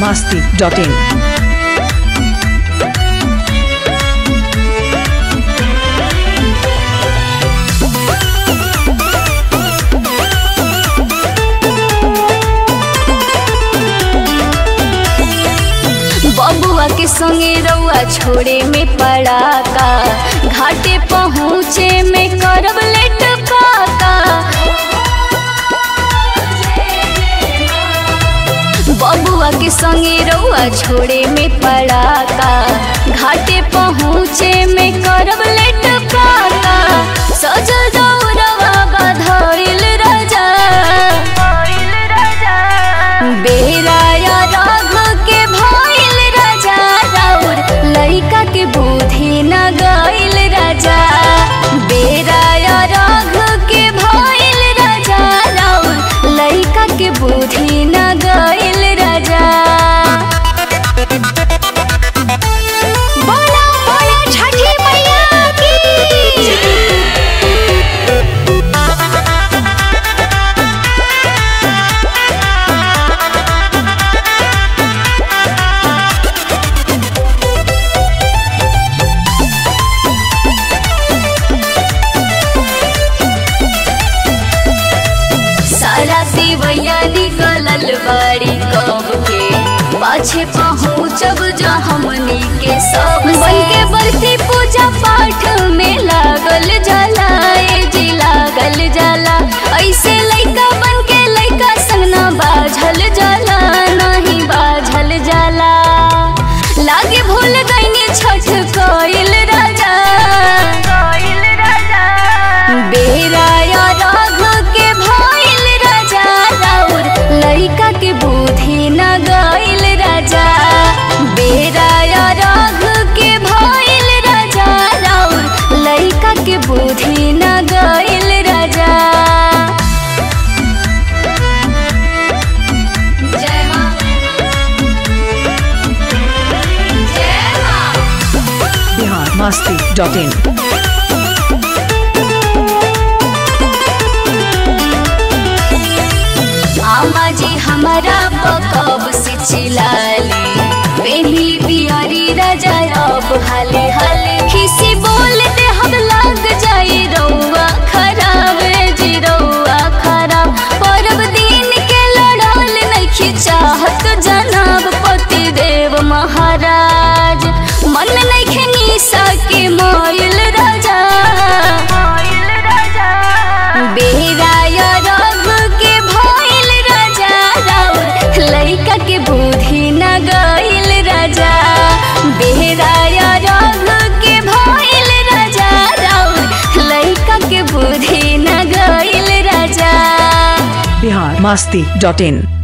biharmasti.in बबुआ के संगे रउआ छोड़े में पड़ाका, घाटे पहुँचे में करब लेट पाका। बबुआ के संगे रउआ छोड़े में पड़ाका, घाटे पहुँचे में करब लेट पाका। सजल दौरवा बधाइल राजा, बेराया राघ के भइल राजा, राउर लइका के बुद्धि न गइल राजा। बेराया राघ के भइल राजा, राउर लइका के बुद्धि न गइल राजा। बोला बोला छठी मैया की। सारा सिवैया निकलल बाड़ी कब के, पाछे पहुँचब जा हमनी के सब। बन के बरती पूजा पाठ में लागल जाला, ए जी लागल जाला। ऐसे लइका बन के लइका संग ना बाझल जाला, नहीं बाझल जाला। लागे भूल गईनी छठ कइल राजा, बेराया राघ के भइल राजा, राउर लइका के बुद्धि न गइल राजा। बेराया राघ के भइल राजा, राउर लइका के बुद्धि न गइल राजा। जय मां जय मां। biharmasti.in आमा जी हमारा बकब से चिलाली, बेनी बियारी राजा अब हाले हाले। खिसी बोलते हम लग जाई रउआ खराब, जी रउआ खराब। परब दिन के लड़ल नइखी चाहत जनाब पति देव महाराज। मन नइखे निशा के मोइल राजा, बेराया राघ के भइल राजा, राउर लइका के बुद्धि न गइल राजा। बेराया राघ के भइल राजा, राउर लइका के बुद्धि न गइल राजा। biharmasti.in